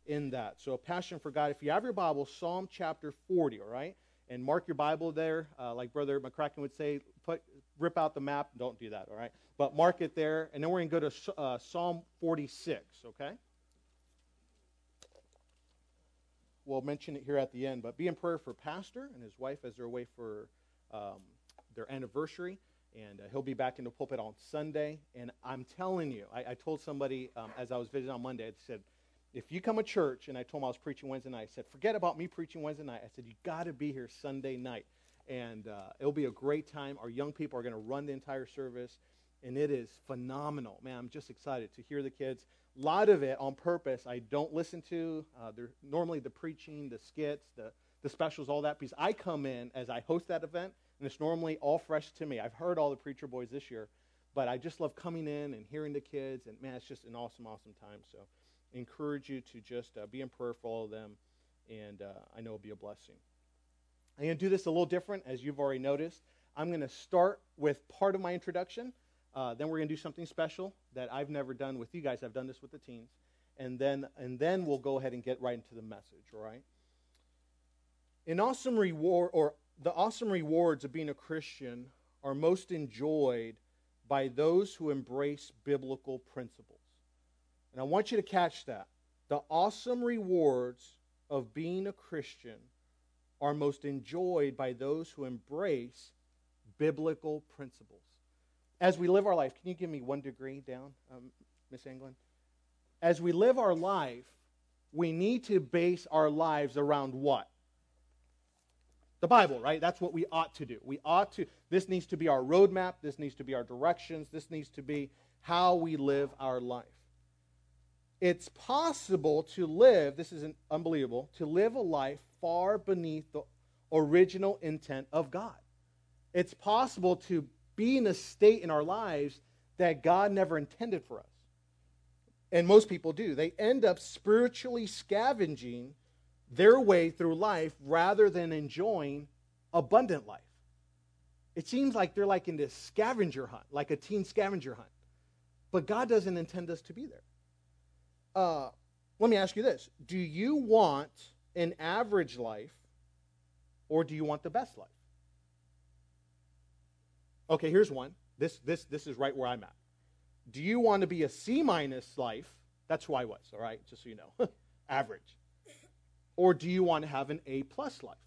in that. So a passion for God. If you have your Bible, Psalm chapter 40, all right? And mark your Bible there. Like Brother McCracken would say, rip out the map. Don't do that, all right? But mark it there. And then we're going to go to Psalm 46, okay? We'll mention it here at the end. But be in prayer for Pastor and his wife as they're away for their anniversary. And he'll be back in the pulpit on Sunday. And I'm telling you, I told somebody as I was visiting on Monday, I said, if you come to church, and I told him I was preaching Wednesday night, I said, forget about me preaching Wednesday night. I said, you got to be here Sunday night. And it'll be a great time. Our young people are going to run the entire service. And it is phenomenal. Man, I'm just excited to hear the kids. A lot of it on purpose I don't listen to. They're normally the preaching, the skits, the specials, all that. Because I come in as I host that event, and it's normally all fresh to me. I've heard all the Preacher Boys this year, but I just love coming in and hearing the kids, and man, it's just an awesome, awesome time. So I encourage you to just be in prayer for all of them, and I know it'll be a blessing. I'm going to do this a little different, as you've already noticed. I'm going to start with part of my introduction. Then we're going to do something special that I've never done with you guys. I've done this with the teens. And then we'll go ahead and get right into the message, all right? The awesome rewards of being a Christian are most enjoyed by those who embrace biblical principles. And I want you to catch that. The awesome rewards of being a Christian are most enjoyed by those who embrace biblical principles. As we live our life, can you give me 1 degree down, Miss England? As we live our life, we need to base our lives around what? The Bible, right? That's what we ought to do. This needs to be our roadmap. This needs to be our directions. This needs to be how we live our life. It's possible to live, this is unbelievable, to live a life far beneath the original intent of God. It's possible to be in a state in our lives that God never intended for us. And most people do. They end up spiritually scavenging their way through life rather than enjoying abundant life. It seems like they're like in this scavenger hunt, like a teen scavenger hunt. But God doesn't intend us to be there. Let me ask you this. Do you want an average life, or do you want the best life? Okay, here's one. This is right where I'm at. Do you want to be a C-minus life? That's who I was, all right, just so you know. Average. Or do you want to have an A-plus life?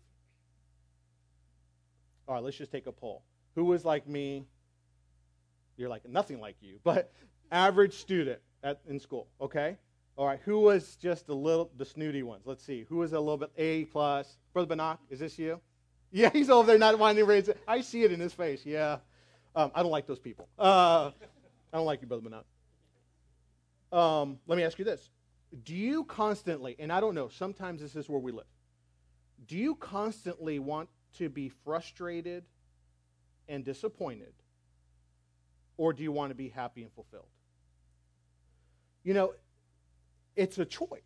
All right, let's just take a poll. Who was like me? You're like nothing like you, but average student in school, okay? All right, who was just the snooty ones? Let's see. Who was a little bit A-plus? Brother Banach, is this you? Yeah, he's over there not wanting to raise it. I see it in his face, yeah. I don't like those people. I don't like you, Brother Banach. Let me ask you this. Do you constantly, and I don't know, sometimes this is where we live. Do you constantly want to be frustrated and disappointed? Or do you want to be happy and fulfilled? You know, it's a choice.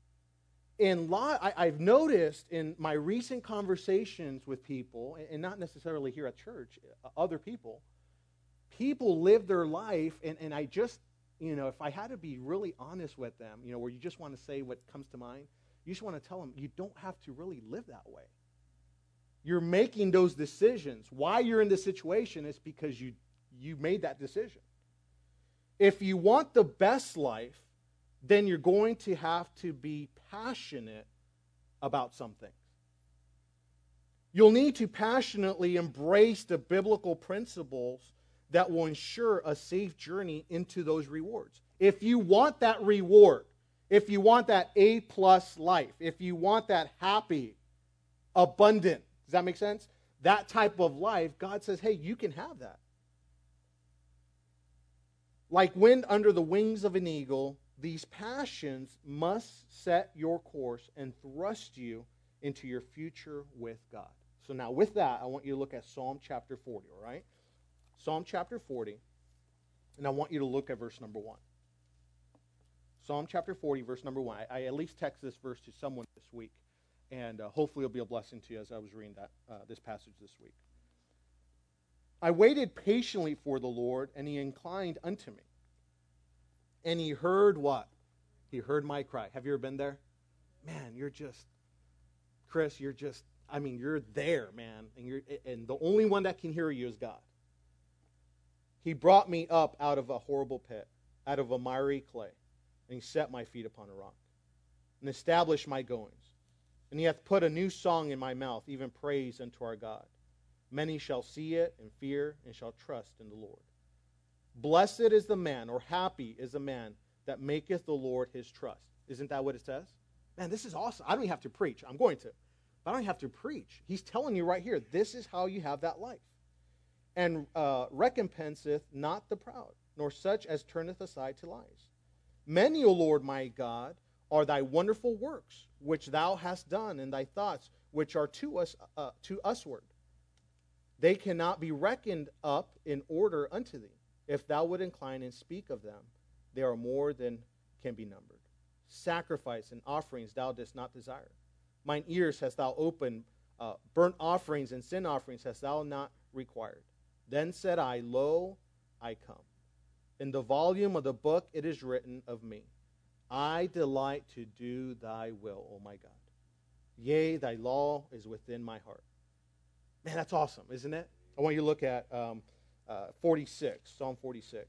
I've noticed in my recent conversations with people, and not necessarily here at church, other people live their life, and I just, if I had to be really honest with them, where you just want to say what comes to mind, you just want to tell them, you don't have to really live that way. You're making those decisions. Why you're in this situation is because you made that decision. If you want the best life, then you're going to have to be passionate about some things. You'll need to passionately embrace the biblical principles that will ensure a safe journey into those rewards. If you want that reward, if you want that A-plus life, if you want that happy, abundant, does that make sense? That type of life, God says, hey, you can have that. Like wind under the wings of an eagle, these passions must set your course and thrust you into your future with God. So now with that, I want you to look at Psalm chapter 40, all right? Psalm chapter 40, and I want you to look at verse number 1. Psalm chapter 40, verse number 1. I at least text this verse to someone this week, and hopefully it'll be a blessing to you as I was reading this passage this week. I waited patiently for the Lord, and he inclined unto me. And he heard what? He heard my cry. Have you ever been there? man, Chris, you're there, man. And the only one that can hear you is God. He brought me up out of a horrible pit, out of a miry clay, and he set my feet upon a rock, and established my goings. And he hath put a new song in my mouth, even praise unto our God. Many shall see it and fear, and shall trust in the Lord. Blessed is the man, or happy is the man, that maketh the Lord his trust. Isn't that what it says? Man, this is awesome. I don't even have to preach. I'm going to. But I don't have to preach. He's telling you right here, this is how you have that life. And recompenseth not the proud, nor such as turneth aside to lies. Many, O Lord my God, are thy wonderful works, which thou hast done, and thy thoughts, which are to usward. They cannot be reckoned up in order unto thee. If thou would incline and speak of them, they are more than can be numbered. Sacrifice and offerings thou dost not desire. Mine ears hast thou opened, burnt offerings and sin offerings hast thou not required. Then said I, Lo, I come. In the volume of the book it is written of me, I delight to do thy will, O my God. Yea, thy law is within my heart. Man, that's awesome, isn't it? I want you to look at 46, Psalm 46.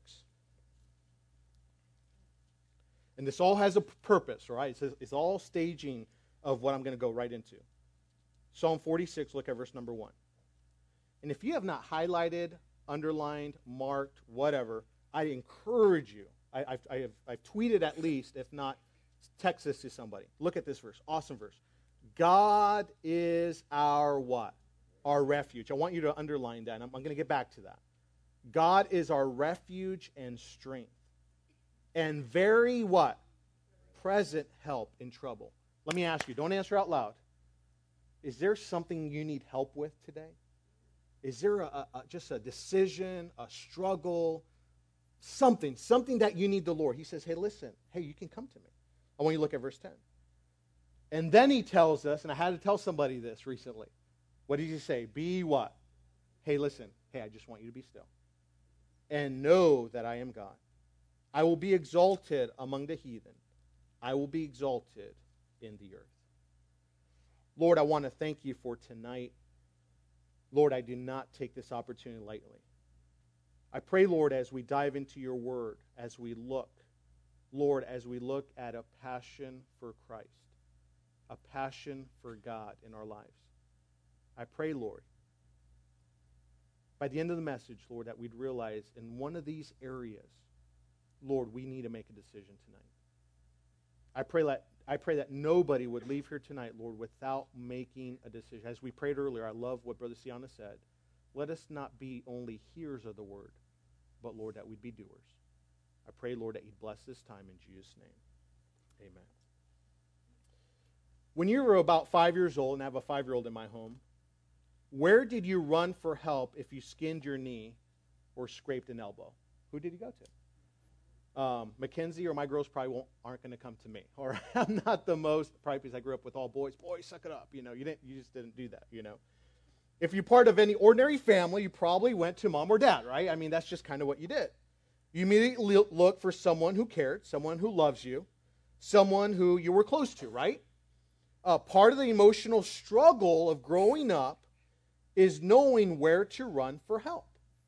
And this all has a purpose, right? It's all staging of what I'm going to go right into. Psalm 46, look at verse number 1. And if you have not highlighted, underlined, marked, whatever, I encourage you. I've tweeted at least, if not, text this to somebody. Look at this verse. Awesome verse. God is our what? Our refuge. I want you to underline that. And I'm going to get back to that. God is our refuge and strength. And very what? Present help in trouble. Let me ask you, don't answer out loud. Is there something you need help with today? Is there just a decision, a struggle, something that you need the Lord? He says, hey, listen, hey, you can come to me. I want you to look at verse 10. And then he tells us, and I had to tell somebody this recently. What did he say? Be what? Hey, listen, hey, I just want you to be still. And know that I am God. I will be exalted among the heathen. I will be exalted in the earth. Lord, I want to thank you for tonight. Lord, I do not take this opportunity lightly. I pray, Lord, as we dive into your word, as we look, Lord, as we look at a passion for Christ, a passion for God in our lives. I pray, Lord, by the end of the message, Lord, that we'd realize in one of these areas, Lord, we need to make a decision tonight. I pray that nobody would leave here tonight, Lord, without making a decision. As we prayed earlier, I love what Brother Siana said. Let us not be only hearers of the word, but, Lord, that we'd be doers. I pray, Lord, that you'd bless this time in Jesus' name. Amen. When you were about 5 years old, and I have a 5-year-old in my home, where did you run for help if you skinned your knee or scraped an elbow? Who did you go to? Mackenzie or my girls probably aren't going to come to me. Or I'm not the most, probably because I grew up with all boys. Boys, suck it up. You just didn't do that. If you're part of any ordinary family, you probably went to mom or dad, right? I mean, that's just kind of what you did. You immediately look for someone who cared, someone who loves you, someone who you were close to, right? Part of the emotional struggle of growing up is knowing where to run for help.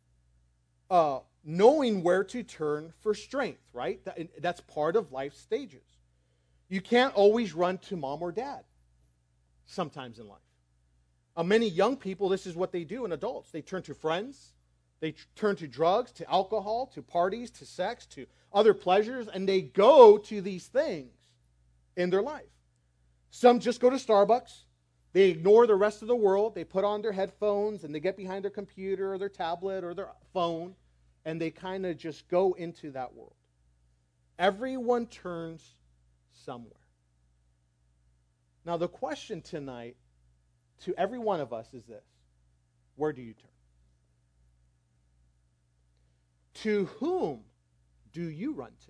Knowing where to turn for strength, right? That's part of life stages. You can't always run to mom or dad sometimes in life. Many young people, this is what they do in adults. They turn to friends. They turn to drugs, to alcohol, to parties, to sex, to other pleasures, and they go to these things in their life. Some just go to Starbucks. They ignore the rest of the world. They put on their headphones, and they get behind their computer or their tablet or their phone, and they kind of just go into that world. Everyone turns somewhere. Now, the question tonight to every one of us is this: where do you turn? To whom do you run to?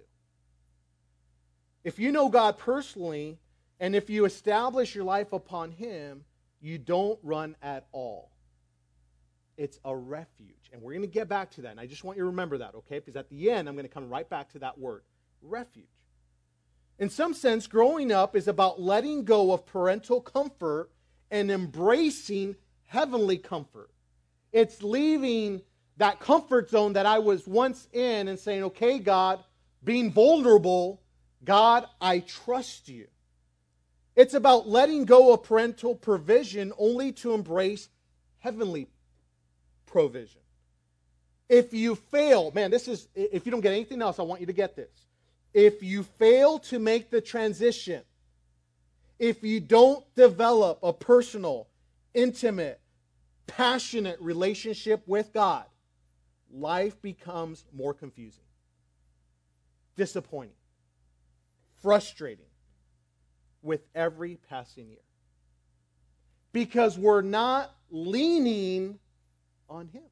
If you know God personally, and if you establish your life upon Him, you don't run at all. It's a refuge. And we're going to get back to that. And I just want you to remember that, okay? Because at the end, I'm going to come right back to that word, refuge. In some sense, growing up is about letting go of parental comfort and embracing heavenly comfort. It's leaving that comfort zone that I was once in and saying, okay, God, being vulnerable, God, I trust you. It's about letting go of parental provision only to embrace heavenly provision. If you fail, man, if you don't get anything else, I want you to get this. If you fail to make the transition, if you don't develop a personal, intimate, passionate relationship with God, life becomes more confusing, disappointing, frustrating with every passing year. Because we're not leaning on Him.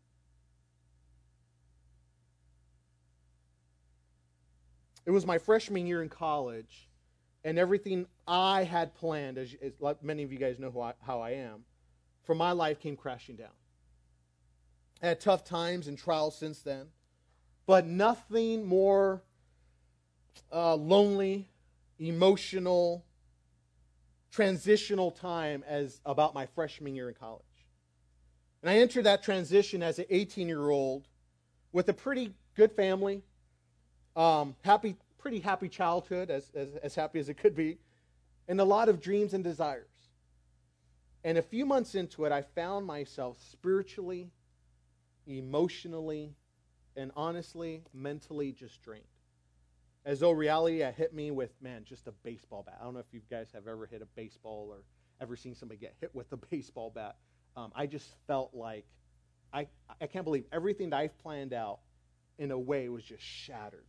It was my freshman year in college, and everything I had planned, as many of you guys know how I am, for my life came crashing down. I had tough times and trials since then, but nothing more lonely, emotional, transitional time as about my freshman year in college. And I entered that transition as an 18-year-old with a pretty good family, pretty happy childhood, as happy as it could be, and a lot of dreams and desires. And a few months into it, I found myself spiritually, emotionally, and honestly, mentally just drained. As though reality had hit me with, just a baseball bat. I don't know if you guys have ever hit a baseball or ever seen somebody get hit with a baseball bat. I just felt like, I can't believe everything that I've planned out in a way was just shattered.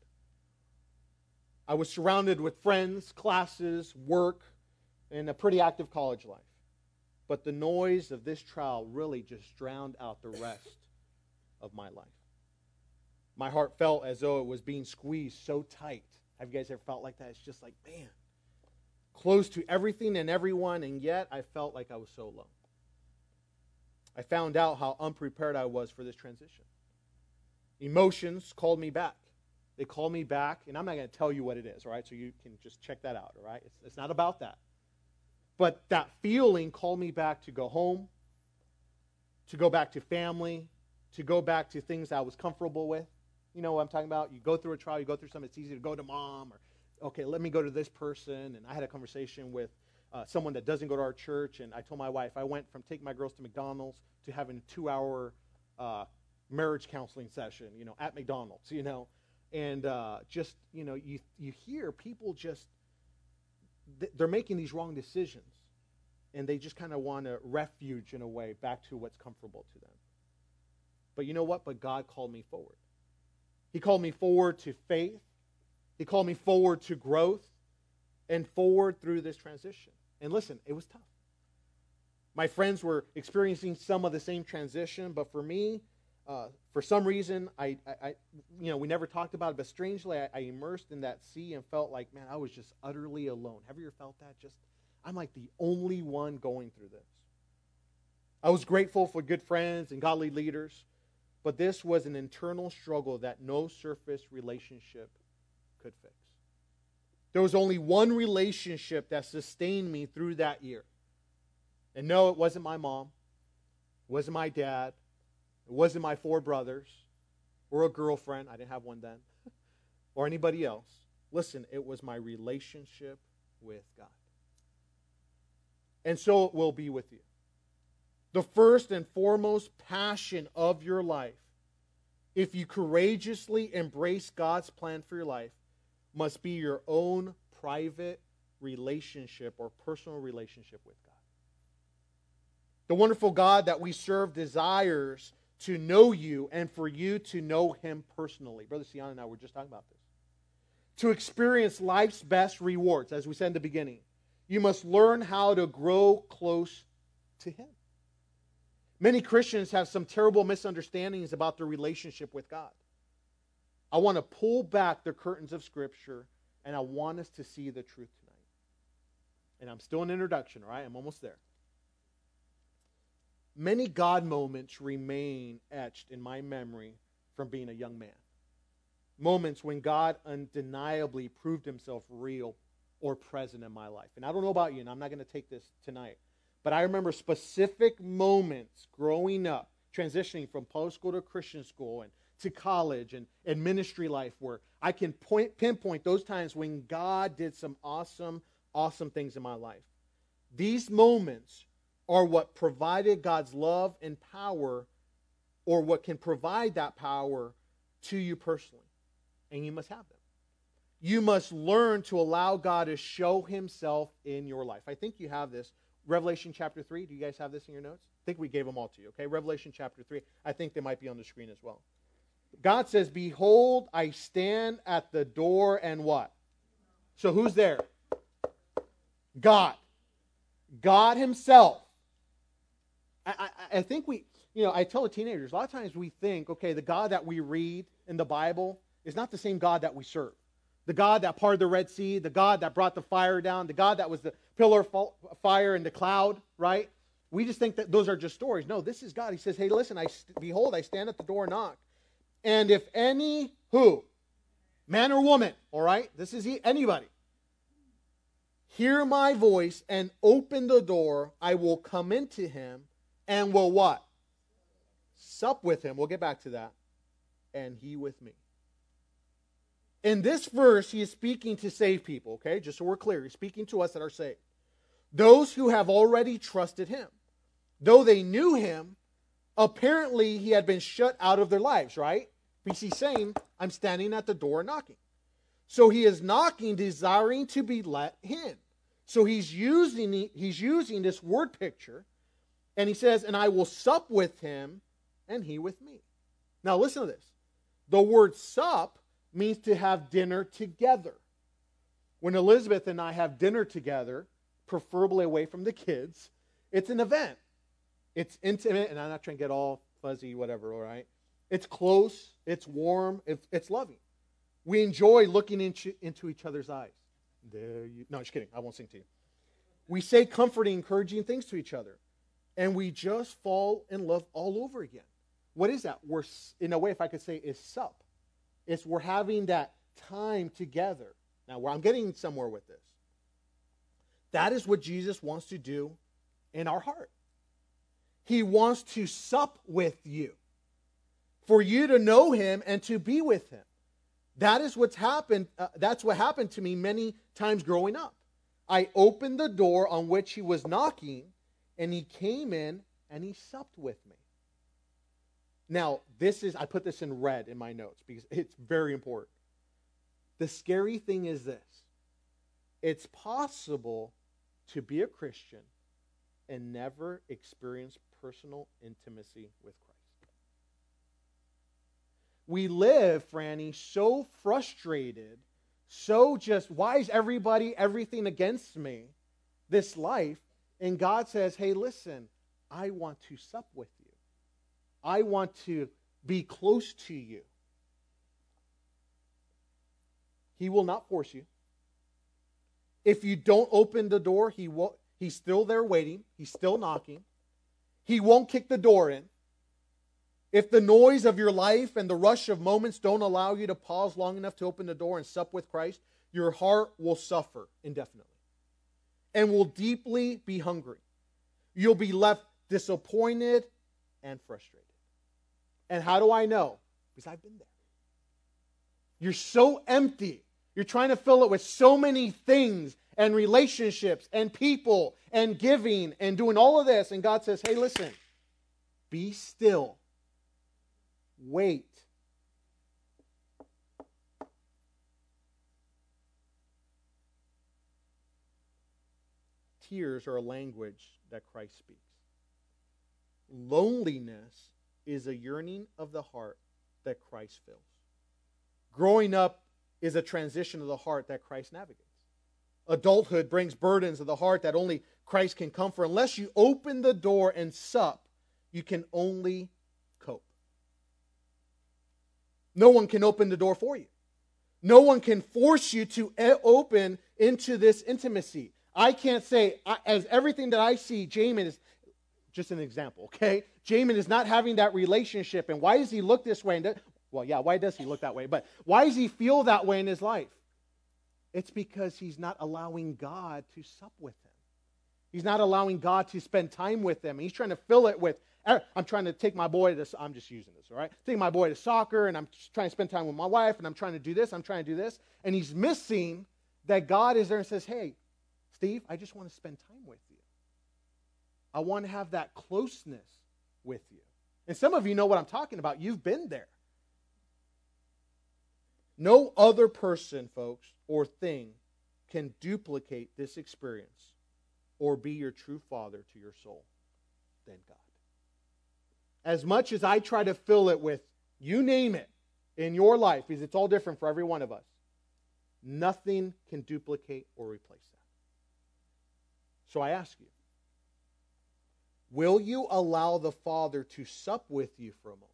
I was surrounded with friends, classes, work, and a pretty active college life. But the noise of this trial really just drowned out the rest of my life. My heart felt as though it was being squeezed so tight. Have you guys ever felt like that? It's just like, man, close to everything and everyone, and yet I felt like I was so alone. I found out how unprepared I was for this transition. Emotions called me back. They called me back, and I'm not going to tell you what it is, all right? So you can just check that out, all right? It's not about that. But that feeling called me back to go home, to go back to family, to go back to things I was comfortable with. You know what I'm talking about? You go through a trial, you go through something, it's easy to go to mom, or, okay, let me go to this person. And I had a conversation with someone that doesn't go to our church, and I told my wife, I went from taking my girls to McDonald's to having a 2-hour marriage counseling session, at McDonald's, And just, you hear people just, they're making these wrong decisions, and they just kind of want a refuge in a way back to what's comfortable to them. But you know what? But God called me forward. He called me forward to faith. He called me forward to growth and forward through this transition. And listen, it was tough. My friends were experiencing some of the same transition, but for me, for some reason, I we never talked about it, but strangely, I immersed in that sea and felt like, man, I was just utterly alone. Have you ever felt that? I'm like the only one going through this. I was grateful for good friends and godly leaders, but this was an internal struggle that no surface relationship could fix. There was only one relationship that sustained me through that year. And no, it wasn't my mom. It wasn't my dad. It wasn't my 4 brothers or a girlfriend. I didn't have one then. Or anybody else. Listen, it was my relationship with God. And so it will be with you. The first and foremost passion of your life, if you courageously embrace God's plan for your life, must be your own private relationship or personal relationship with God. The wonderful God that we serve desires to know you and for you to know Him personally. Brother Sian and I were just talking about this. To experience life's best rewards, as we said in the beginning, you must learn how to grow close to Him. Many Christians have some terrible misunderstandings about their relationship with God. I want to pull back the curtains of Scripture, and I want us to see the truth tonight. And I'm still in introduction, all right? I'm almost there. Many God moments remain etched in my memory from being a young man. Moments when God undeniably proved Himself real or present in my life. And I don't know about you, and I'm not going to take this tonight, but I remember specific moments growing up, transitioning from public school to Christian school and to college and ministry life where I can pinpoint those times when God did some awesome things in my life. These moments are what provided God's love and power, or what can provide that power to you personally. And you must have them. You must learn to allow God to show himself in your life. I think you have this. Revelation chapter 3. Do you guys have this in your notes? I think we gave them all to you. Okay, Revelation chapter 3. I think they might be on the screen as well. God says, behold, I stand at the door and what? So who's there? God. God himself. I think I tell the teenagers, a lot of times we think, okay, the God that we read in the Bible is not the same God that we serve. The God that parted the Red Sea, the God that brought the fire down, the God that was the pillar of fire and the cloud, right? We just think that those are just stories. No, this is God. He says, hey, listen, behold, I stand at the door and knock. And if any, who? Man or woman, all right? This is anybody. Hear my voice and open the door, I will come into him and will what? Sup with him. We'll get back to that. And he with me. In this verse, he is speaking to saved people, okay? Just so we're clear. He's speaking to us that are saved. Those who have already trusted him. Though they knew him, apparently he had been shut out of their lives, right? Because he's saying, I'm standing at the door knocking. So he is knocking, desiring to be let in. So he's using this word picture, and he says, and I will sup with him, and he with me. Now listen to this. The word sup means to have dinner together. When Elizabeth and I have dinner together, preferably away from the kids, it's an event. It's intimate, and I'm not trying to get all fuzzy, whatever, all right? It's close, it's warm, it's loving. We enjoy looking into each other's eyes. No, just kidding. I won't sing to you. We say comforting, encouraging things to each other. And we just fall in love all over again. What is that? We're, in a way, if I could say, is sup. We're having that time together. Now, I'm getting somewhere with this. That is what Jesus wants to do in our heart. He wants to sup with you. For you to know him and to be with him. That is what's happened. That's what happened to me many times growing up. I opened the door on which he was knocking, and he came in and he supped with me. Now, I put this in red in my notes because it's very important. The scary thing is this. It's possible to be a Christian and never experience personal intimacy with Christ. We live, Franny, so frustrated, so just, why is everything against me, this life? And God says, hey, listen, I want to sup with you. I want to be close to you. He will not force you. If you don't open the door, he's still there waiting. He's still knocking. He won't kick the door in. If the noise of your life and the rush of moments don't allow you to pause long enough to open the door and sup with Christ, your heart will suffer indefinitely and will deeply be hungry. You'll be left disappointed and frustrated. And how do I know? Because I've been there. You're so empty. You're trying to fill it with so many things and relationships and people and giving and doing all of this. And God says, hey, listen, be still. Wait. Tears are a language that Christ speaks. Loneliness is a yearning of the heart that Christ fills. Growing up is a transition of the heart that Christ navigates. Adulthood brings burdens of the heart that only Christ can comfort. Unless you open the door and sup, you can only cope. No one can open the door for you. No one can force you to open into this intimacy. I can't say, as everything that I see, Jamin is, just an example, okay? Jamin is not having that relationship, and why does he look this way? Well, yeah, why does he look that way? But why does he feel that way in his life? It's because he's not allowing God to sup with him. He's not allowing God to spend time with him. He's trying to fill it with, I'm trying to take my boy to, I'm just using this, all right? Take my boy to soccer, and I'm trying to spend time with my wife, and I'm trying to do this, I'm trying to do this. And he's missing that God is there and says, hey, Steve, I just want to spend time with you. I want to have that closeness with you. And some of you know what I'm talking about. You've been there. No other person, folks, or thing can duplicate this experience or be your true father to your soul than God. As much as I try to fill it with, you name it, in your life, because it's all different for every one of us, nothing can duplicate or replace that. So I ask you, will you allow the Father to sup with you for a moment?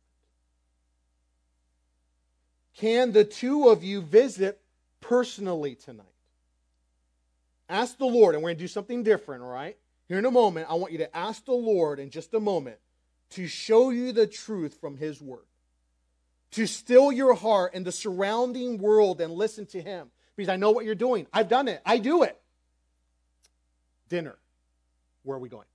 Can the two of you visit personally tonight? Ask the Lord, and we're going to do something different, all right? Here in a moment, I want you to ask the Lord in just a moment to show you the truth from His Word. To still your heart in the surrounding world and listen to Him. Because I know what you're doing. I've done it. I do it. Dinner. Where are we going?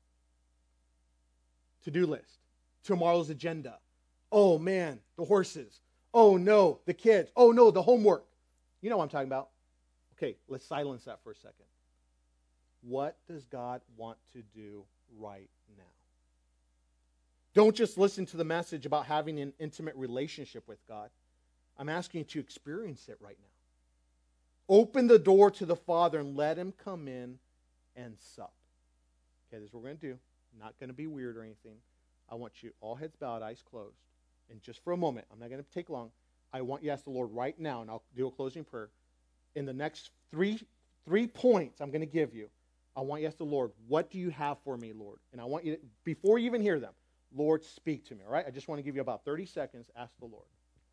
To-do list. Tomorrow's agenda. Oh man, the horses. Oh no, the kids. Oh no, the homework. You know what I'm talking about. Okay, let's silence that for a second. What does God want to do right now? Don't just listen to the message about having an intimate relationship with God. I'm asking you to experience it right now. Open the door to the Father and let Him come in and sup. Okay, this is what we're going to do. Not going to be weird or anything. I want you all heads bowed, eyes closed. And just for a moment, I'm not going to take long. I want you to ask the Lord right now, and I'll do a closing prayer. In the next three points I'm going to give you, I want you to ask the Lord, what do you have for me, Lord? And I want you to, before you even hear them, Lord, speak to me, all right? I just want to give you about 30 seconds. Ask the Lord.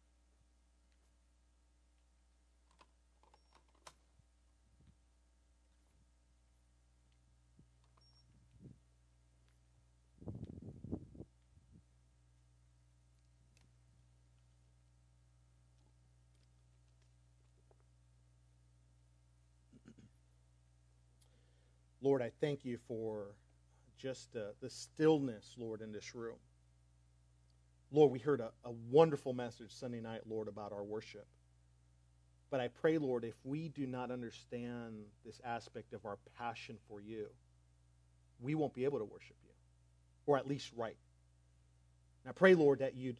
Lord, I thank you for just the stillness, Lord, in this room. Lord, we heard a wonderful message Sunday night, Lord, about our worship. But I pray, Lord, if we do not understand this aspect of our passion for you, we won't be able to worship you, or at least right. And I pray, Lord, that you'd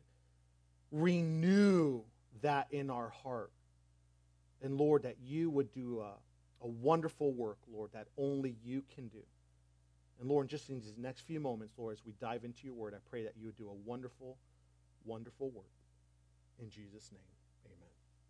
renew that in our heart. And, Lord, that you would do a wonderful work, Lord, that only you can do. And, Lord, just in these next few moments, Lord, as we dive into your word, I pray that you would do a wonderful, wonderful work. In Jesus' name, amen.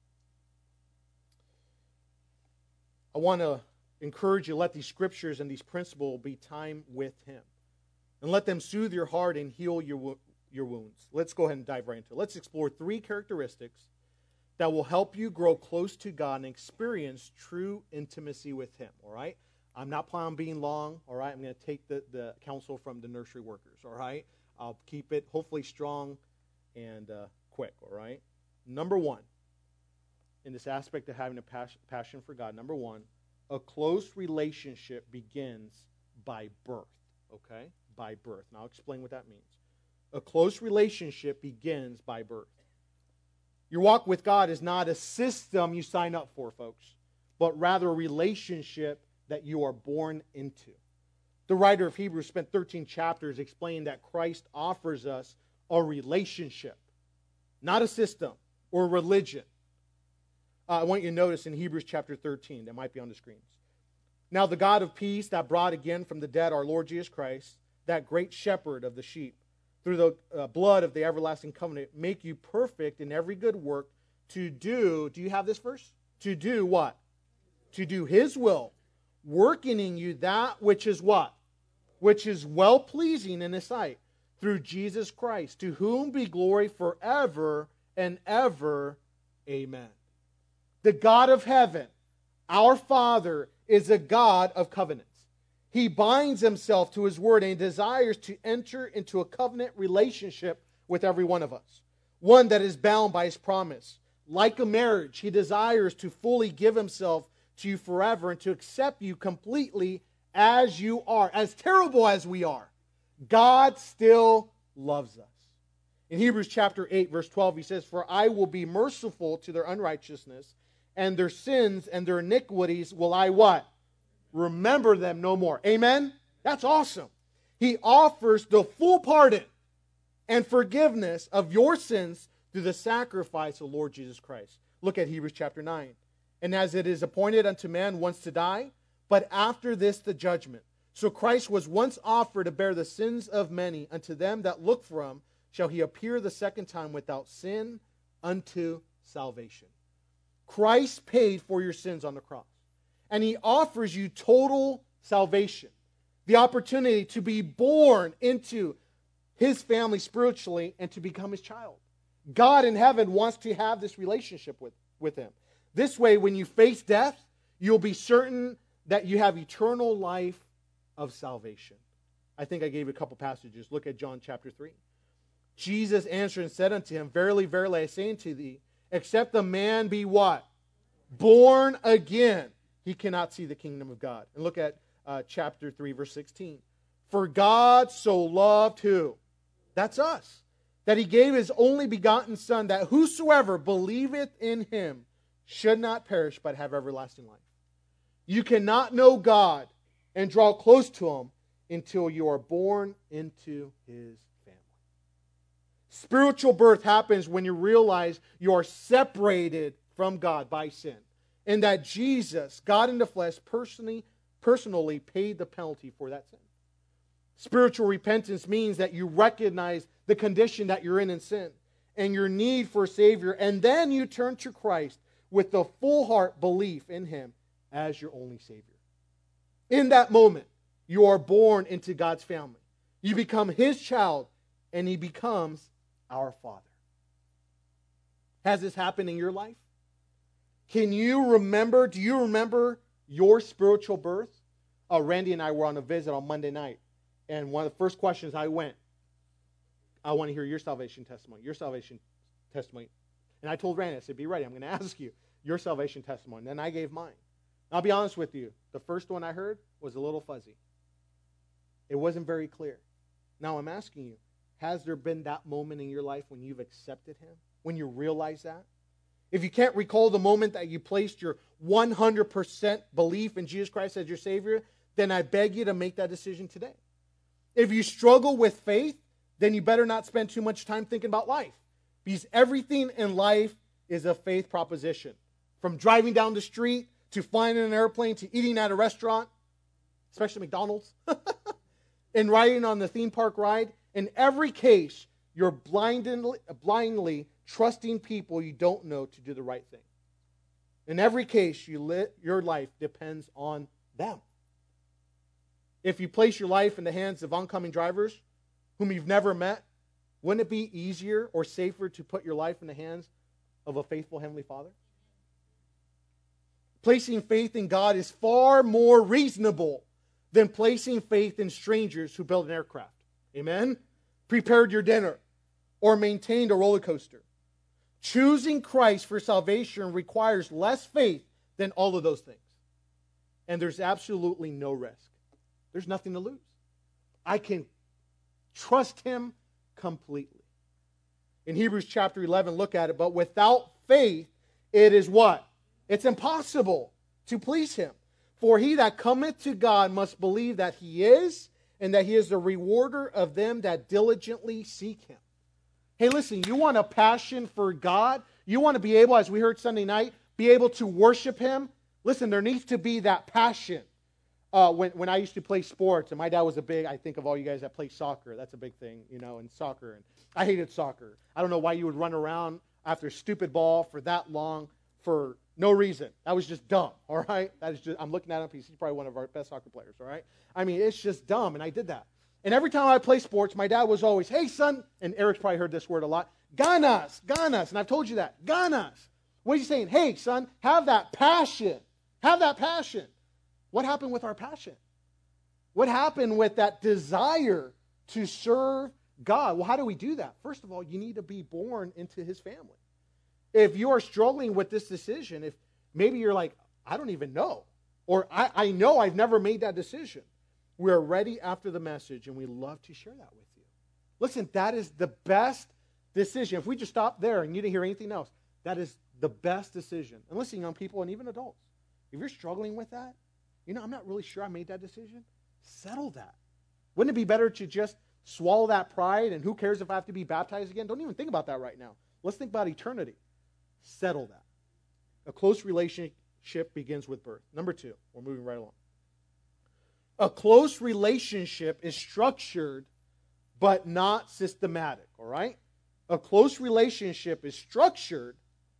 I want to encourage you, let these scriptures and these principles be time with Him. And let them soothe your heart and heal your wounds. Let's go ahead and dive right into it. Let's explore 3 characteristics that will help you grow close to God and experience true intimacy with Him, all right? I'm not planning on being long, all right? I'm going to take the counsel from the nursery workers, all right? I'll keep it hopefully strong and quick, all right? Number 1, in this aspect of having a passion for God, number 1, a close relationship begins by birth, okay? By birth. Now I'll explain what that means. A close relationship begins by birth. Your walk with God is not a system you sign up for, folks, but rather a relationship that you are born into. The writer of Hebrews spent 13 chapters explaining that Christ offers us a relationship, not a system or religion. I want you to notice in Hebrews chapter 13, that might be on the screens. Now the God of peace that brought again from the dead our Lord Jesus Christ, that great shepherd of the sheep, through the blood of the everlasting covenant, make you perfect in every good work to do you have this verse? To do what? To do His will, working in you that which is what? Which is well-pleasing in His sight, through Jesus Christ, to whom be glory forever and ever. Amen. The God of heaven, our Father, is a God of covenants. He binds Himself to His word and desires to enter into a covenant relationship with every one of us. One that is bound by His promise. Like a marriage, He desires to fully give Himself to you forever and to accept you completely as you are, as terrible as we are. God still loves us. In Hebrews chapter 8, verse 12, he says, "For I will be merciful to their unrighteousness, and their sins and their iniquities will I" what? "Remember them no more." Amen? That's awesome. He offers the full pardon and forgiveness of your sins through the sacrifice of Lord Jesus Christ. Look at Hebrews chapter 9. "And as it is appointed unto man once to die, but after this the judgment. So Christ was once offered to bear the sins of many. Unto them that look for him shall he appear the second time without sin unto salvation." Christ paid for your sins on the cross. And he offers you total salvation. The opportunity to be born into his family spiritually and to become his child. God in heaven wants to have this relationship with him. This way, when you face death, you'll be certain that you have eternal life of salvation. I think I gave you a couple passages. Look at John chapter 3. "Jesus answered and said unto him, Verily, verily, I say unto thee, except the man be" what? "Born again, he cannot see the kingdom of God." And look at chapter 3, verse 16. "For God so loved" who? That's us. "That he gave his only begotten Son, that whosoever believeth in him should not perish, but have everlasting life." You cannot know God and draw close to him until you are born into his family. Spiritual birth happens when you realize you are separated from God by sin, and that Jesus, God in the flesh, personally paid the penalty for that sin. Spiritual repentance means that you recognize the condition that you're in sin and your need for a Savior, and then you turn to Christ with the full heart belief in him as your only Savior. In that moment, you are born into God's family. You become his child, and he becomes our Father. Has this happened in your life? Do you remember your spiritual birth? Randy and I were on a visit on Monday night, and one of the first questions I want to hear your salvation testimony. And I told Randy, I said, be ready, I'm going to ask you your salvation testimony. And then I gave mine. I'll be honest with you, the first one I heard was a little fuzzy. It wasn't very clear. Now I'm asking you, has there been that moment in your life when you've accepted him? When you realize that? If you can't recall the moment that you placed your 100% belief in Jesus Christ as your Savior, then I beg you to make that decision today. If you struggle with faith, then you better not spend too much time thinking about life. Because everything in life is a faith proposition. From driving down the street, to flying in an airplane, to eating at a restaurant, especially McDonald's, and riding on the theme park ride. In every case, you're blindly trusting people you don't know to do the right thing. In every case, your life depends on them. If you place your life in the hands of oncoming drivers whom you've never met, wouldn't it be easier or safer to put your life in the hands of a faithful Heavenly Father? Placing faith in God is far more reasonable than placing faith in strangers who built an aircraft. Amen? Prepared your dinner or maintained a roller coaster. Choosing Christ for salvation requires less faith than all of those things. And there's absolutely no risk. There's nothing to lose. I can trust him completely. In Hebrews chapter 11, look at it. But without faith, it is what? It's impossible to please him. For he that cometh to God must believe that he is, and that he is the rewarder of them that diligently seek him. Hey, listen, you want a passion for God? You want to be able, as we heard Sunday night, be able to worship him? Listen, there needs to be that passion. When I used to play sports, and my dad was I think of all you guys that play soccer. That's a big thing, in soccer. And I hated soccer. I don't know why you would run around after a stupid ball for that long for no reason. That was just dumb, all right? I'm looking at him. He's probably one of our best soccer players, all right? I mean, it's just dumb, and I did that. And every time I play sports, my dad was always, hey, son, and Eric's probably heard this word a lot, ganas, and I've told you that, ganas. What are you saying? Hey, son, have that passion. Have that passion. What happened with our passion? What happened with that desire to serve God? Well, how do we do that? First of all, you need to be born into his family. If you are struggling with this decision, if maybe you're like, I don't even know. Or I know I've never made that decision. We're ready after the message, and we love to share that with you. Listen, that is the best decision. If we just stop there and you didn't hear anything else, that is the best decision. And listen, young people and even adults, if you're struggling with that, I'm not really sure I made that decision, settle that. Wouldn't it be better to just swallow that pride and who cares if I have to be baptized again? Don't even think about that right now. Let's think about eternity. Settle that. A close relationship begins with birth. Number 2, we're moving right along. A close relationship is structured but not systematic, all right? A close relationship is structured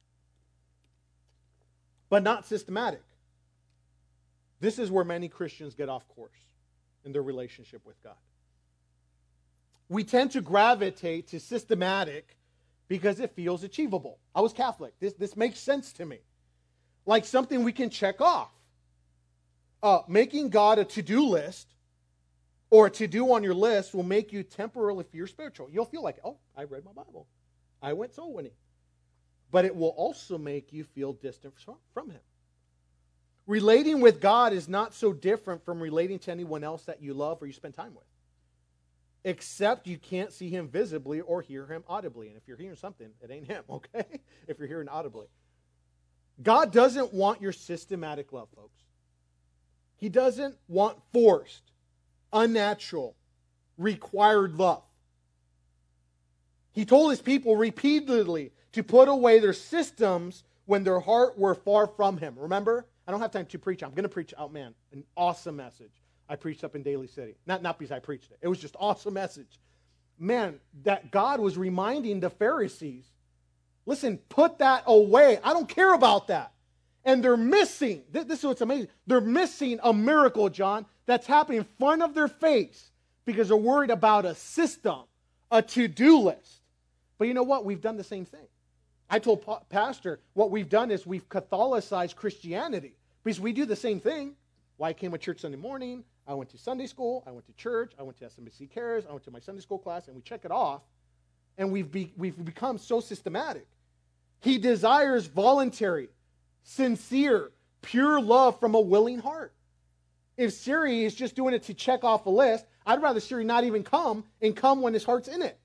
but not systematic. This is where many Christians get off course in their relationship with God. We tend to gravitate to systematic because it feels achievable. I was Catholic. This makes sense to me. Like something we can check off. Making God a to-do list or a to-do on your list will make you temporarily feel spiritual. You'll feel like, oh, I read my Bible. I went soul winning. But it will also make you feel distant from Him. Relating with God is not so different from relating to anyone else that you love or you spend time with. Except you can't see Him visibly or hear Him audibly. And if you're hearing something, it ain't Him, okay? If you're hearing audibly. God doesn't want your systematic love, folks. He doesn't want forced, unnatural, required love. He told His people repeatedly to put away their systems when their heart were far from Him. Remember? I don't have time to preach. I'm going to preach, an awesome message. I preached up in Daly City. Not because I preached it. It was just awesome message. Man, that God was reminding the Pharisees, listen, put that away. I don't care about that. And they're missing, this is what's amazing, they're missing a miracle, John, that's happening in front of their face because they're worried about a system, a to-do list. But you know what? We've done the same thing. I told Pastor, what we've done is we've Catholicized Christianity because we do the same thing. Why I came to church Sunday morning, I went to Sunday school, I went to church, I went to SMBC Cares, I went to my Sunday school class, and we check it off, and we've become so systematic. He desires voluntary, sincere, pure love from a willing heart. If Siri is just doing it to check off a list, I'd rather Siri not even come and come when his heart's in it.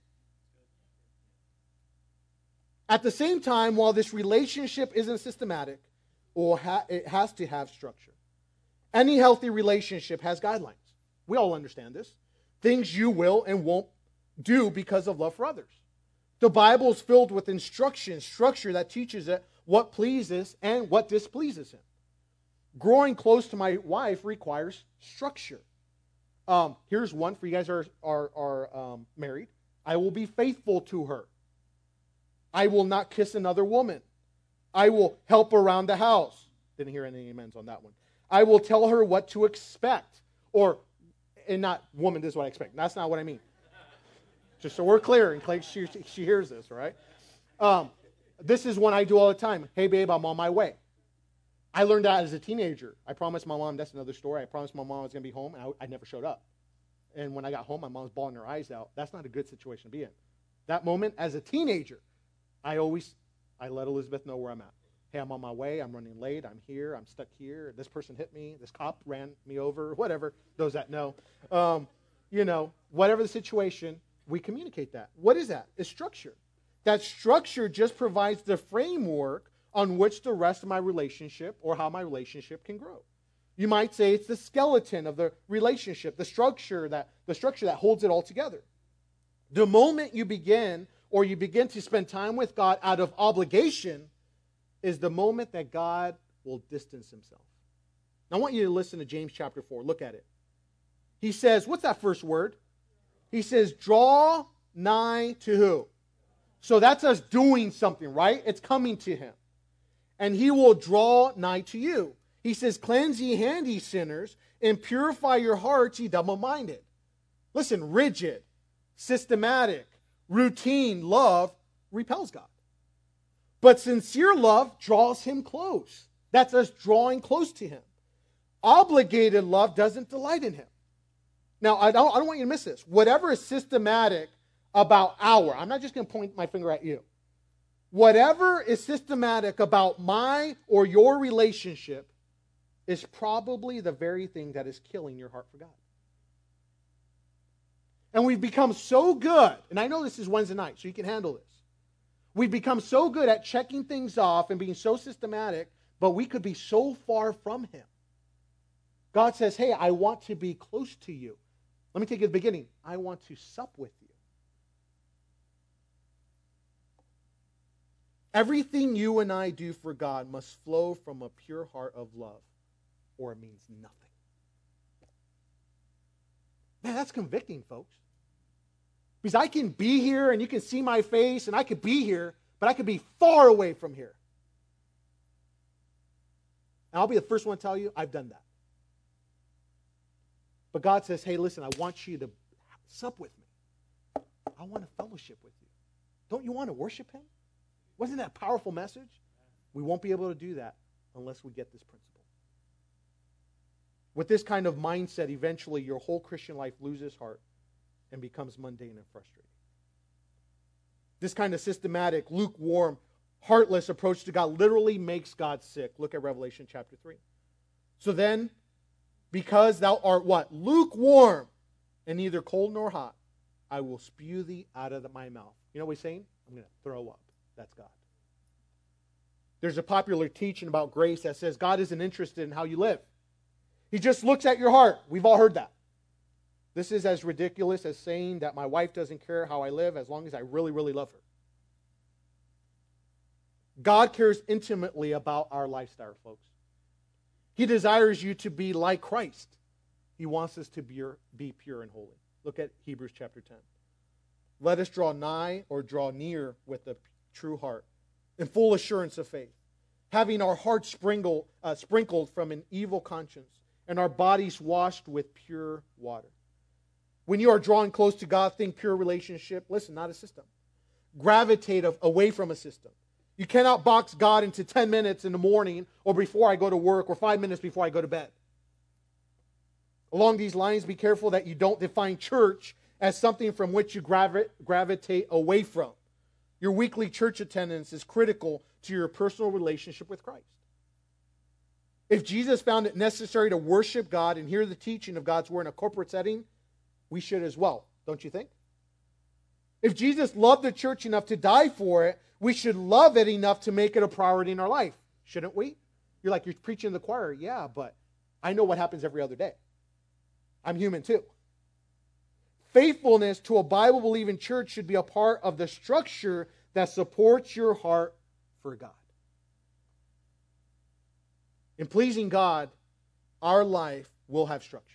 At the same time, while this relationship isn't systematic, it has to have structure. Any healthy relationship has guidelines. We all understand this. Things you will and won't do because of love for others. The Bible is filled with instruction, structure that teaches it what pleases and what displeases Him. Growing close to my wife requires structure. Here's one for you guys are married. I will be faithful to her. I will not kiss another woman. I will help around the house. Didn't hear any amens on that one. I will tell her what to expect. And not, woman, this is what I expect. That's not what I mean. Just so we're clear in case she hears this, all right? This is one I do all the time. Hey, babe, I'm on my way. I learned that as a teenager. I promised my mom, that's another story. I promised my mom I was going to be home, and I never showed up. And when I got home, my mom was bawling her eyes out. That's not a good situation to be in. That moment, as a teenager, I let Elizabeth know where I'm at. Hey, I'm on my way. I'm running late. I'm here. I'm stuck here. This person hit me. This cop ran me over. Whatever. Those that know. Whatever the situation, we communicate that. What is that? It's structure. That structure just provides the framework on which the rest of my relationship or how my relationship can grow. You might say it's the skeleton of the relationship, the structure that holds it all together. The moment you begin to spend time with God out of obligation is the moment that God will distance Himself. Now I want you to listen to James chapter 4. Look at it. He says, what's that first word? He says, draw nigh to who? So that's us doing something, right? It's coming to Him. And He will draw nigh to you. He says, cleanse ye hand, ye sinners, and purify your hearts, ye double-minded. Listen, rigid, systematic, routine love repels God. But sincere love draws Him close. That's us drawing close to Him. Obligated love doesn't delight in Him. Now, I don't want you to miss this. Whatever is systematic about I'm not just going to point my finger at you. Whatever is systematic about my or your relationship is probably the very thing that is killing your heart for God. And we've become so good, and I know this is Wednesday night, so you can handle this. We've become so good at checking things off and being so systematic, but we could be so far from Him. God says, hey, I want to be close to you. Let me take you to the beginning. I want to sup with you. Everything you and I do for God must flow from a pure heart of love, or it means nothing. Man, that's convicting, folks. Because I can be here and you can see my face and I could be here, but I could be far away from here. And I'll be the first one to tell you, I've done that. But God says, hey, listen, I want you to sup with me. I want to fellowship with you. Don't you want to worship Him? Wasn't that a powerful message? We won't be able to do that unless we get this principle. With this kind of mindset, eventually your whole Christian life loses heart and becomes mundane and frustrating. This kind of systematic, lukewarm, heartless approach to God literally makes God sick. Look at Revelation chapter 3. So then, because thou art what? Lukewarm, and neither cold nor hot, I will spew thee out of my mouth. You know what he's saying? I'm going to throw up. That's God. There's a popular teaching about grace that says God isn't interested in how you live. He just looks at your heart. We've all heard that. This is as ridiculous as saying that my wife doesn't care how I live as long as I really, really love her. God cares intimately about our lifestyle, folks. He desires you to be like Christ. He wants us to be pure and holy. Look at Hebrews chapter 10. Let us draw nigh or draw near with a true heart, in full assurance of faith, having our hearts sprinkled from an evil conscience, and our bodies washed with pure water. When you are drawing close to God, think pure relationship. Listen, not a system. Gravitate away from a system. You cannot box God into 10 minutes in the morning or before I go to work or 5 minutes before I go to bed. Along these lines, be careful that you don't define church as something from which you gravitate away from. Your weekly church attendance is critical to your personal relationship with Christ. If Jesus found it necessary to worship God and hear the teaching of God's word in a corporate setting, we should as well, don't you think? If Jesus loved the church enough to die for it, we should love it enough to make it a priority in our life, shouldn't we? You're like, you're preaching in the choir. Yeah, but I know what happens every other day. I'm human too. Faithfulness to a Bible-believing church should be a part of the structure that supports your heart for God. In pleasing God, our life will have structure.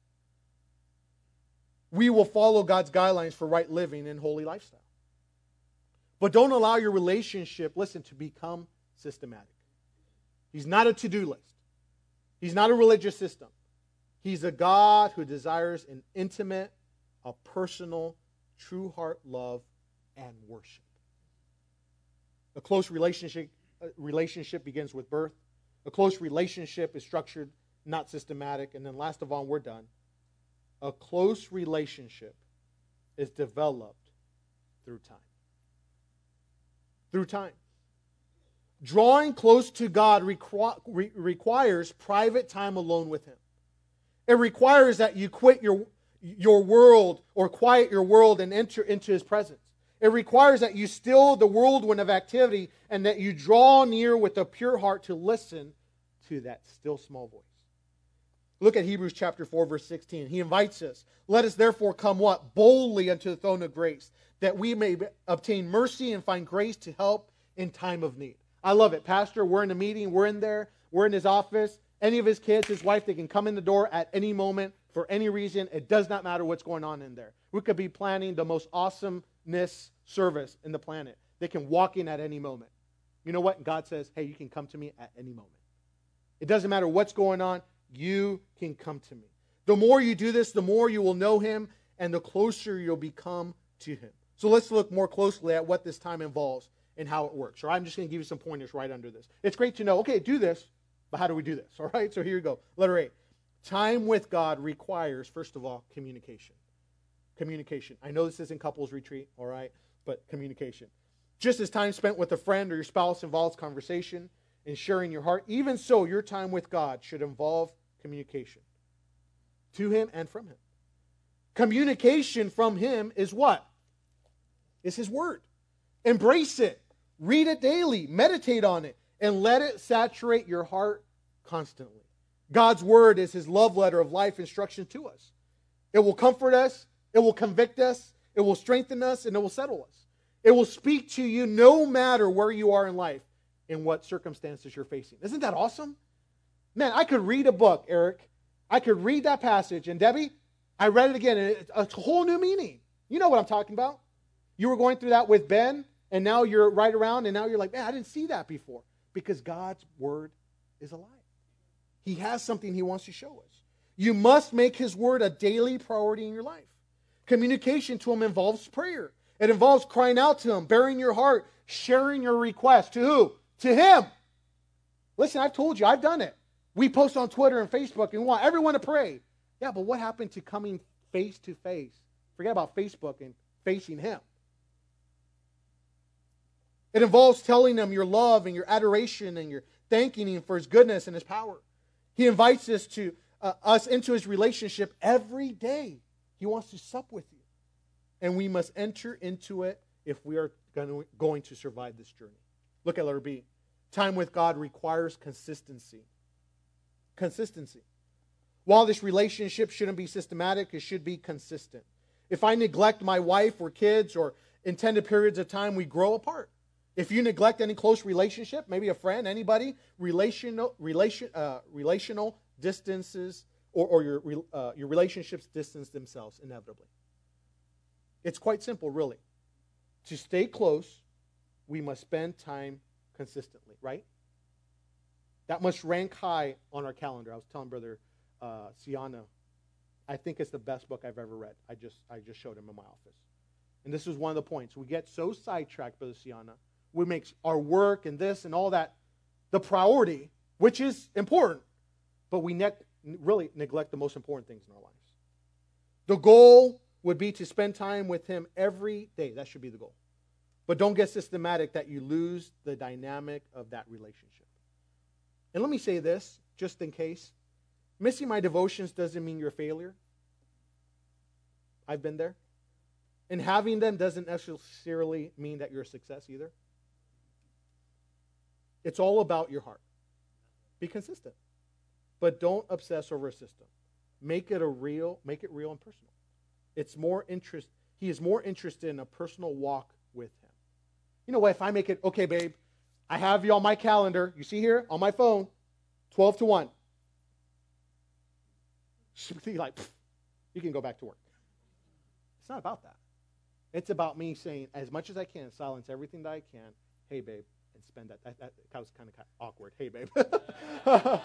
We will follow God's guidelines for right living and holy lifestyle. But don't allow your relationship, listen, to become systematic. He's not a to-do list. He's not a religious system. He's a God who desires an intimate, a personal, true heart love and worship. A close relationship begins with birth. A close relationship is structured, not systematic. And then last of all, we're done. A close relationship is developed through time. Through time. Drawing close to God requires private time alone with Him. It requires that you quit your world or quiet your world and enter into His presence. It requires that you still the whirlwind of activity and that you draw near with a pure heart to listen to that still small voice. Look at Hebrews chapter 4, verse 16. He invites us. Let us therefore come what? Boldly unto the throne of grace, that we may obtain mercy and find grace to help in time of need. I love it. Pastor, we're in a meeting. We're in there. We're in his office. Any of his kids, his wife, they can come in the door at any moment for any reason. It does not matter what's going on in there. We could be planning the most awesomeness service in the planet. They can walk in at any moment. You know what? And God says, hey, you can come to me at any moment. It doesn't matter what's going on. You can come to me. The more you do this, the more you will know Him and the closer you'll become to Him. So let's look more closely at what this time involves and how it works. Or I'm just going to give you some pointers right under this. It's great to know, okay, do this, but how do we do this? All right, so here you go. Letter A. Time with God requires, first of all, communication. Communication. I know this isn't couples retreat, all right, but communication. Just as time spent with a friend or your spouse involves conversation, and sharing your heart. Even so, your time with God should involve communication to Him and from Him. Communication from Him is what? It's His Word. Embrace it. Read it daily. Meditate on it. And let it saturate your heart constantly. God's Word is His love letter of life instruction to us. It will comfort us. It will convict us. It will strengthen us. And it will settle us. It will speak to you no matter where you are in life, in what circumstances you're facing. Isn't that awesome? Man, I could read a book, Eric. I could read that passage. And Debbie, I read it again, and it's a whole new meaning. You know what I'm talking about. You were going through that with Ben, and now you're right around, and now you're like, man, I didn't see that before. Because God's Word is alive. He has something He wants to show us. You must make His Word a daily priority in your life. Communication to Him involves prayer. It involves crying out to Him, bearing your heart, sharing your request. To who? To Him. Listen, I've told you, I've done it. We post on Twitter and Facebook, and we want everyone to pray. Yeah, but what happened to coming face to face? Forget about Facebook and facing Him. It involves telling Him your love and your adoration and your thanking Him for His goodness and His power. He invites us into His relationship every day. He wants to sup with you. And we must enter into it if we are going to survive this journey. Look at letter B. Time with God requires consistency. Consistency. While this relationship shouldn't be systematic, it should be consistent. If I neglect my wife or kids or intended periods of time, we grow apart. If you neglect any close relationship, maybe a friend, anybody, relational distances or your relationships distance themselves inevitably. It's quite simple, really. To stay close, we must spend time consistently, right? That must rank high on our calendar. I was telling Brother Siana, I think it's the best book I've ever read. I just showed him in my office. And this is one of the points. We get so sidetracked, Brother Siana. We make our work and this and all that the priority, which is important. But we really neglect the most important things in our lives. The goal would be to spend time with Him every day. That should be the goal. But don't get systematic that you lose the dynamic of that relationship. And let me say this, just in case. Missing my devotions doesn't mean you're a failure. I've been there. And having them doesn't necessarily mean that you're a success either. It's all about your heart. Be consistent. But don't obsess over a system. Make it real and personal. He is more interested in a personal walk with Him. You know what? If I make it, okay, babe, I have you on my calendar. You see here on my phone, 12 to 1. She'll be like, you can go back to work. It's not about that. It's about me saying, as much as I can, silence everything that I can. Hey, babe, and spend that. That was kind of awkward. Hey, babe. But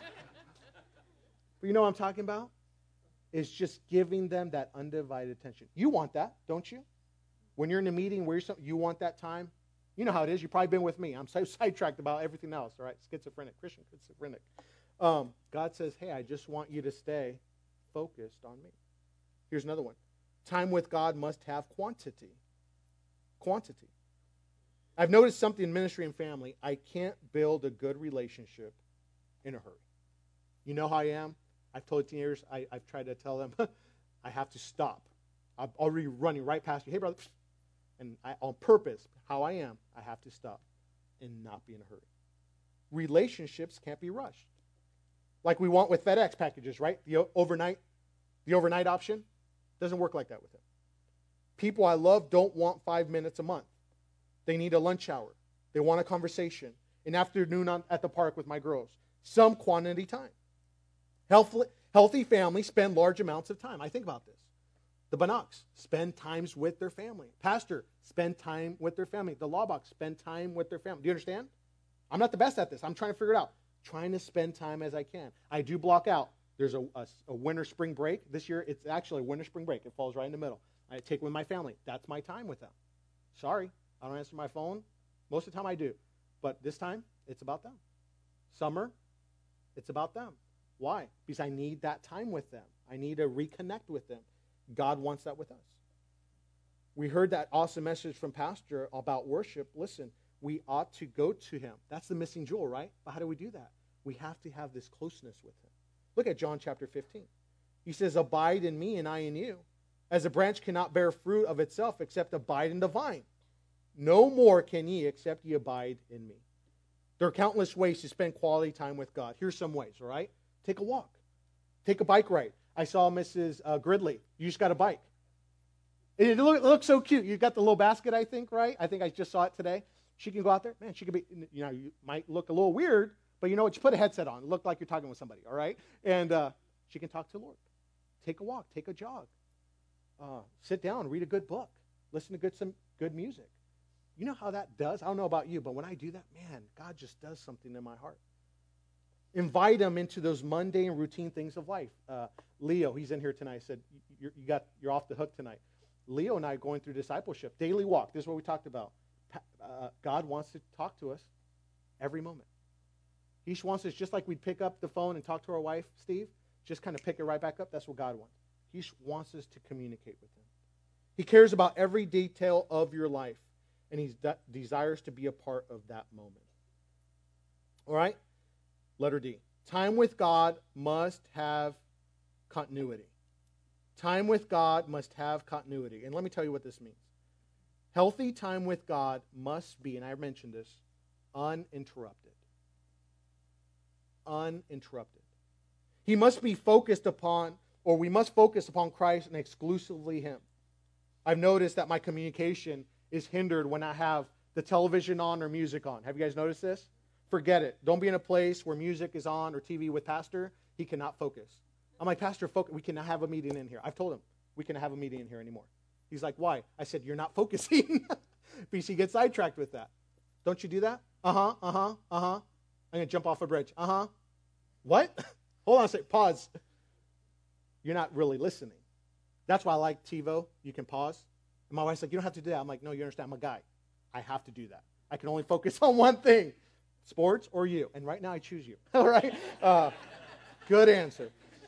you know what I'm talking about? Is just giving them that undivided attention. You want that, don't you? When you're in a meeting where you want that time. You know how it is. You've probably been with me. I'm so sidetracked about everything else, all right? Christian schizophrenic. God says, hey, I just want you to stay focused on me. Here's another one. Time with God must have quantity. Quantity. I've noticed something in ministry and family. I can't build a good relationship in a hurry. You know how I am? I've told teenagers, I've tried to tell them, I have to stop. I'm already running right past you. Hey, brother. And on purpose, how I am, I have to stop and not be in a hurry. Relationships can't be rushed. Like we want with FedEx packages, right? The overnight option doesn't work like that with it. People I love don't want 5 minutes a month. They need a lunch hour. They want a conversation. An afternoon at the park with my girls. Some quantity time. Healthy families spend large amounts of time. I think about this. The Banaks spend times with their family. Pastor, spend time with their family. The Lawbachs spend time with their family. Do you understand? I'm not the best at this. I'm trying to figure it out. Trying to spend time as I can. I do block out. There's a winter spring break. This year, it's actually a winter spring break. It falls right in the middle. I take with my family. That's my time with them. Sorry, I don't answer my phone. Most of the time I do. But this time, it's about them. Summer, it's about them. Why? Because I need that time with them. I need to reconnect with them. God wants that with us. We heard that awesome message from Pastor about worship. Listen, we ought to go to him. That's the missing jewel, right? But how do we do that? We have to have this closeness with him. Look at John chapter 15. He says, abide in me and I in you. As a branch cannot bear fruit of itself except abide in the vine. No more can ye except ye abide in me. There are countless ways to spend quality time with God. Here's some ways, all right? Take a walk. Take a bike ride. I saw Mrs. Gridley. You just got a bike. It looks so cute. You got the little basket, I think, right? I think I just saw it today. She can go out there. Man, she could be, you might look a little weird, but you know what? You put a headset on. Look like you're talking with somebody, all right? And she can talk to the Lord. Take a walk. Take a jog. Sit down. Read a good book. Listen to some good music. You know how that does? I don't know about you, but when I do that, man, God just does something in my heart. Invite him into those mundane, routine things of life. Leo, he's in here tonight. I said, you're off the hook tonight. Leo and I are going through discipleship. Daily walk. This is what we talked about. God wants to talk to us every moment. He wants us, just like we'd pick up the phone and talk to our wife, Steve, just kind of pick it right back up. That's what God wants. He wants us to communicate with him. He cares about every detail of your life, and he desires to be a part of that moment. All right? Letter D. Time with God must have continuity. Time with God must have continuity. And let me tell you what this means. Healthy time with God must be, and I mentioned this, uninterrupted. Uninterrupted. He must be focused upon, or we must focus upon Christ and exclusively him. I've noticed that my communication is hindered when I have the television on or music on. Have you guys noticed this? Forget it. Don't be in a place where music is on or TV with Pastor. He cannot focus. I'm like, Pastor, focus. We cannot have a meeting in here. I've told him, we cannot have a meeting in here anymore. He's like, why? I said, you're not focusing. Because he gets sidetracked with that. Don't you do that? I'm going to jump off a bridge. What? Hold on a second. Pause. You're not really listening. That's why I like TiVo. You can pause. And my wife's like, you don't have to do that. I'm like, no, you understand. I'm a guy. I have to do that. I can only focus on one thing. Sports or you. And right now I choose you. All right? Good answer.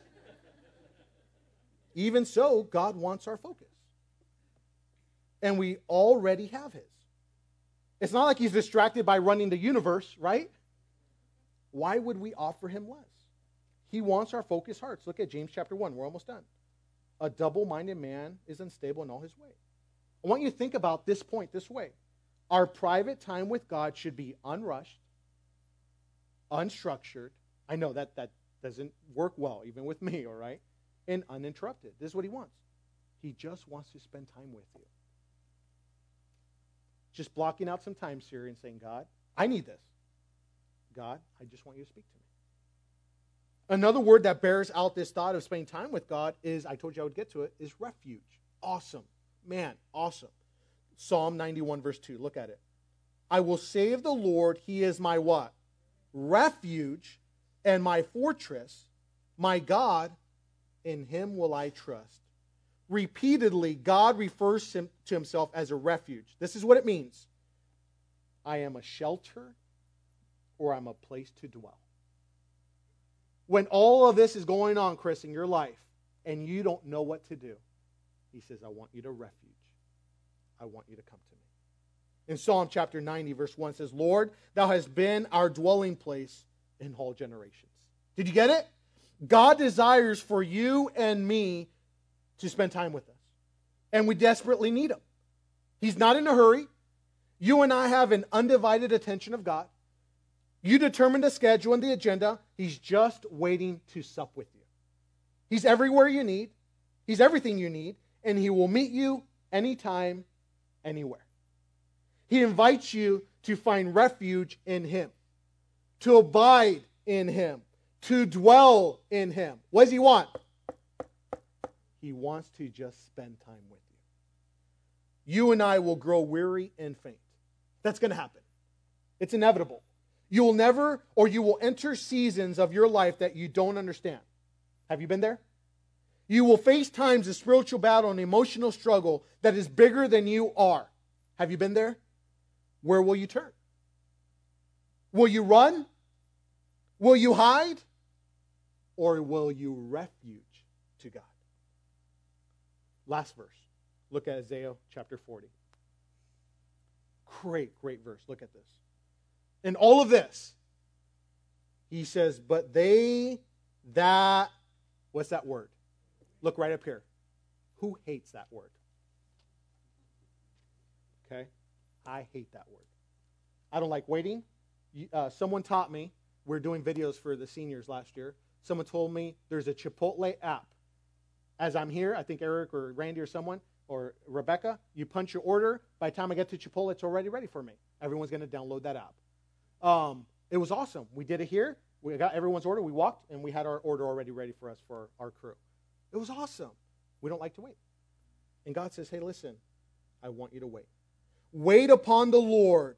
Even so, God wants our focus. And we already have his. It's not like he's distracted by running the universe, right? Why would we offer him less? He wants our focused hearts. Look at James chapter 1. We're almost done. A double-minded man is unstable in all his ways. I want you to think about this point this way. Our private time with God should be unrushed, unstructured. I know that doesn't work well, even with me, all right? And uninterrupted. This is what he wants. He just wants to spend time with you. Just blocking out some time, Siri, and saying, God, I need this. God, I just want you to speak to me. Another word that bears out this thought of spending time with God is, I told you I would get to it, is refuge. Awesome. Man, awesome. Psalm 91 verse 2. Look at it. I will say of the Lord, he is my what? Refuge and my fortress, my God, in him will I trust. Repeatedly, God refers to himself as a refuge. This is what it means. I am a shelter or I'm a place to dwell. When all of this is going on, Chris, in your life, and you don't know what to do, he says, I want you to refuge. I want you to come to me. In Psalm chapter 90, verse 1 says, Lord, thou hast been our dwelling place in all generations. Did you get it? God desires for you and me to spend time with us. And we desperately need him. He's not in a hurry. You and I have an undivided attention of God. You determine the schedule and the agenda. He's just waiting to sup with you. He's everywhere you need. He's everything you need. And he will meet you anytime, anywhere. He invites you to find refuge in him, to abide in him, to dwell in him. What does he want? He wants to just spend time with you. You and I will grow weary and faint. That's going to happen. It's inevitable. You will never, or you will enter seasons of your life that you don't understand. Have you been there? You will face times of spiritual battle and emotional struggle that is bigger than you are. Have you been there? Where will you turn? Will you run? Will you hide? Or will you refuge to God? Last verse. Look at Isaiah chapter 40. great, great verse. Look at this. In all of this, he says, but they that, what's that word? Look right up here. Who hates that word? Okay? I hate that word. I don't like waiting. Someone taught me, we're doing videos for the seniors last year. Someone told me there's a Chipotle app. As I'm here, I think Eric or Randy or someone, or Rebecca, you punch your order. By the time I get to Chipotle, it's already ready for me. Everyone's going to download that app. It was awesome. We did it here. We got everyone's order. We walked, and we had our order already ready for us for our crew. It was awesome. We don't like to wait. And God says, hey, listen, I want you to wait. Wait upon the Lord.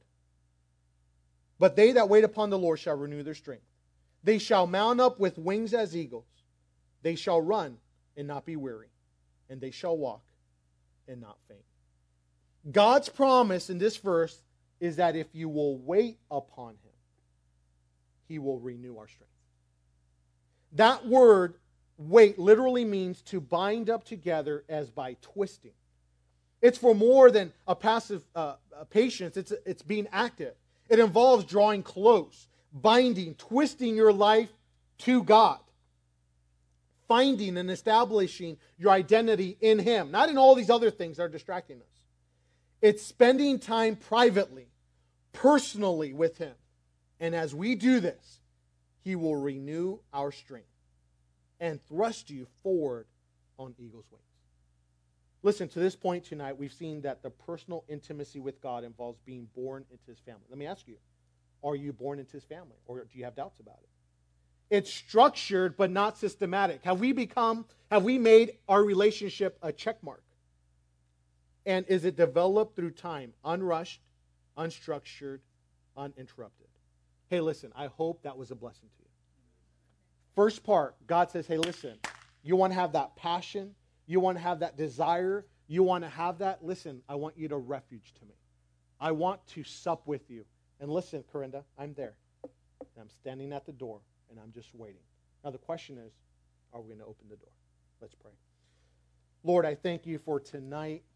But they that wait upon the Lord shall renew their strength. They shall mount up with wings as eagles. They shall run and not be weary. And they shall walk and not faint. God's promise in this verse is that if you will wait upon Him, He will renew our strength. That word, wait, literally means to bind up together as by twisting. It's for more than a passive patience. It's being active. It involves drawing close, binding, twisting your life to God, finding and establishing your identity in Him, not in all these other things that are distracting us. It's spending time privately, personally with Him. And as we do this, He will renew our strength and thrust you forward on eagle's wings. Listen, to this point tonight, we've seen that the personal intimacy with God involves being born into His family. Let me ask you, are you born into His family? Or do you have doubts about it? It's structured but not systematic. Have we made our relationship a check mark? And is it developed through time, unrushed, unstructured, uninterrupted? Hey, listen, I hope that was a blessing to you. First part, God says, hey, listen, you want to have that passion? You want to have that desire? You want to have that? Listen, I want you to refuge to me. I want to sup with you. And listen, Corinda, I'm there. And I'm standing at the door, and I'm just waiting. Now, the question is, are we going to open the door? Let's pray. Lord, I thank you for tonight.